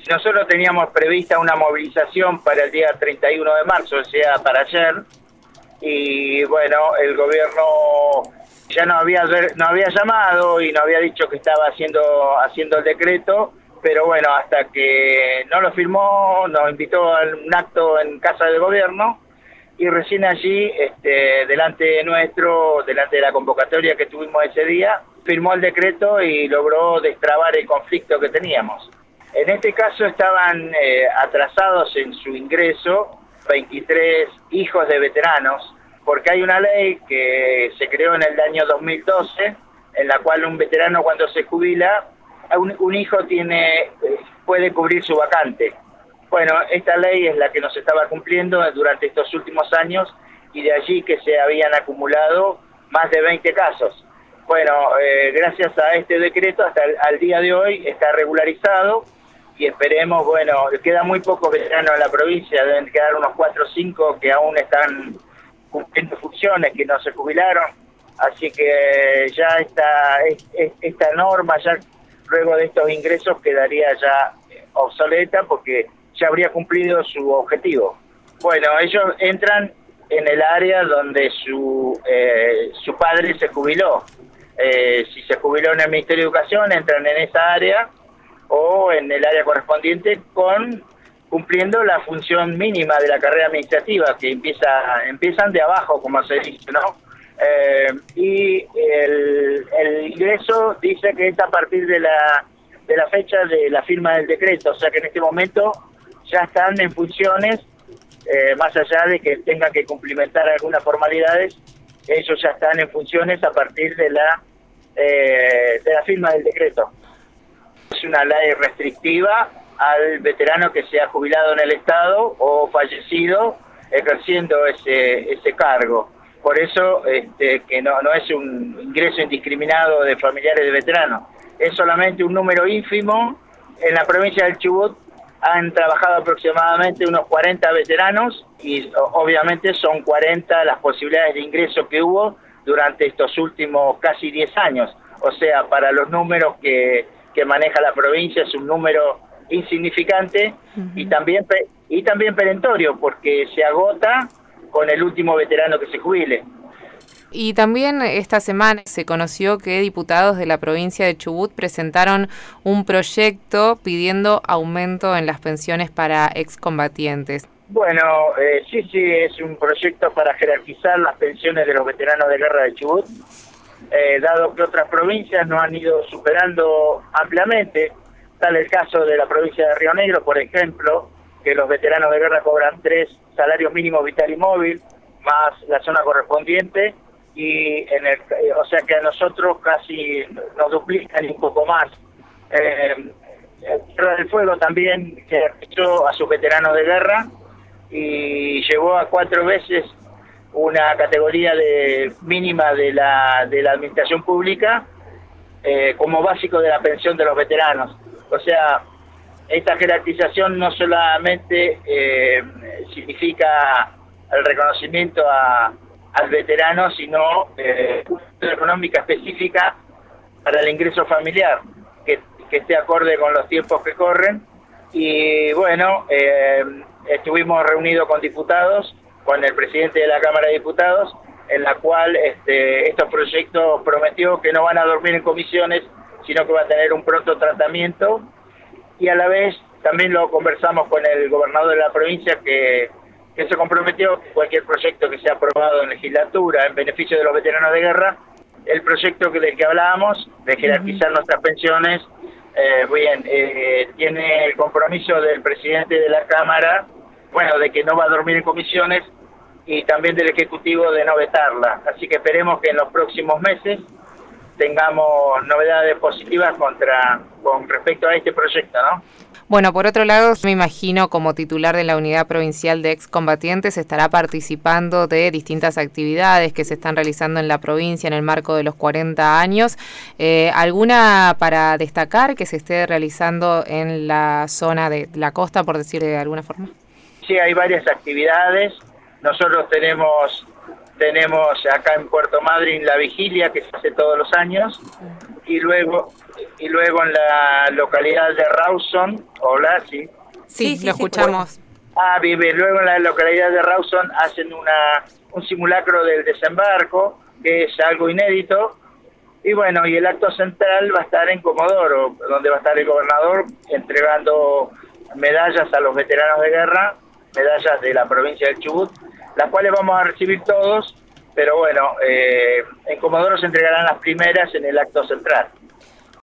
Nosotros teníamos prevista una movilización para el día 31 de marzo, o sea, para ayer, y bueno, el gobierno ya nos había llamado y nos había dicho que estaba haciendo el decreto, pero bueno, hasta que no lo firmó, nos invitó a un acto en Casa del Gobierno, y recién allí, delante de la convocatoria que tuvimos ese día, firmó el decreto y logró destrabar el conflicto que teníamos. En este caso estaban atrasados en su ingreso 23 hijos de veteranos, porque hay una ley que se creó en el año 2012, en la cual un veterano cuando se jubila, un hijo puede cubrir su vacante. Bueno, esta ley es la que nos estaba cumpliendo durante estos últimos años, y de allí que se habían acumulado más de 20 casos. Bueno, gracias a este decreto, hasta al día de hoy está regularizado, y esperemos, bueno, queda muy pocos veteranos en la provincia, deben quedar unos 4 o 5 que aún están cumpliendo funciones, que no se jubilaron, así que ya esta norma, ya luego de estos ingresos, quedaría ya obsoleta porque ya habría cumplido su objetivo. Bueno, ellos entran en el área donde su padre se jubiló. Si se jubiló en el Ministerio de Educación, entran en esa área o en el área correspondiente cumpliendo la función mínima de la carrera administrativa, que empiezan de abajo, como se dice, ¿no? Y el ingreso dice que es a partir de la fecha de la firma del decreto, o sea que en este momento ya están en funciones, más allá de que tengan que cumplimentar algunas formalidades, ellos ya están en funciones a partir de la firma del decreto. Es una ley restrictiva al veterano que se ha jubilado en el Estado o fallecido ejerciendo ese cargo. Por eso que no es un ingreso indiscriminado de familiares de veteranos, es solamente un número ínfimo. En la provincia del Chubut han trabajado aproximadamente unos 40 veteranos y obviamente son 40 las posibilidades de ingreso que hubo durante estos últimos casi 10 años. O sea, para los números que maneja la provincia es un número insignificante. Uh-huh. y también perentorio, porque se agota con el último veterano que se jubile. Y también esta semana se conoció que diputados de la provincia de Chubut presentaron un proyecto pidiendo aumento en las pensiones para excombatientes. Bueno, sí, es un proyecto para jerarquizar las pensiones de los veteranos de guerra de Chubut, dado que otras provincias no han ido superando ampliamente. Tal el caso de la provincia de Río Negro, por ejemplo, que los veteranos de guerra cobran 3 salarios mínimos vital y móvil, más la zona correspondiente, y o sea que a nosotros casi nos duplican y un poco más. Tierra del Fuego también jerarquizó a sus veteranos de guerra y llevó a 4 veces una categoría mínima de la administración pública como básico de la pensión de los veteranos. O sea, esta jerarquización no solamente significa el reconocimiento al veterano, sino una económica específica para el ingreso familiar, que esté acorde con los tiempos que corren. Y bueno, estuvimos reunidos con diputados, con el presidente de la Cámara de Diputados, en la cual estos proyectos prometió que no van a dormir en comisiones, sino que va a tener un pronto tratamiento, y a la vez también lo conversamos con el gobernador de la provincia que se comprometió que cualquier proyecto que sea aprobado en legislatura en beneficio de los veteranos de guerra, el proyecto del que hablábamos, de jerarquizar nuestras pensiones, tiene el compromiso del presidente de la Cámara, bueno, de que no va a dormir en comisiones, y también del Ejecutivo de no vetarla. Así que esperemos que en los próximos meses tengamos novedades positivas con respecto a este proyecto, ¿no? Bueno, por otro lado, me imagino como titular de la Unidad Provincial de Excombatientes estará participando de distintas actividades que se están realizando en la provincia en el marco de los 40 años. ¿Alguna para destacar que se esté realizando en la zona de la costa, por decir de alguna forma? Sí, hay varias actividades. Nosotros tenemos acá en Puerto Madryn la vigilia que se hace todos los años, y luego en la localidad de Rawson, hola, sí. Sí, lo escuchamos. Bien, luego en la localidad de Rawson hacen un simulacro del desembarco, que es algo inédito, y bueno, y el acto central va a estar en Comodoro, donde va a estar el gobernador entregando medallas a los veteranos de guerra, medallas de la provincia del Chubut, las cuales vamos a recibir todos, pero bueno, en Comodoro se entregarán las primeras en el acto central.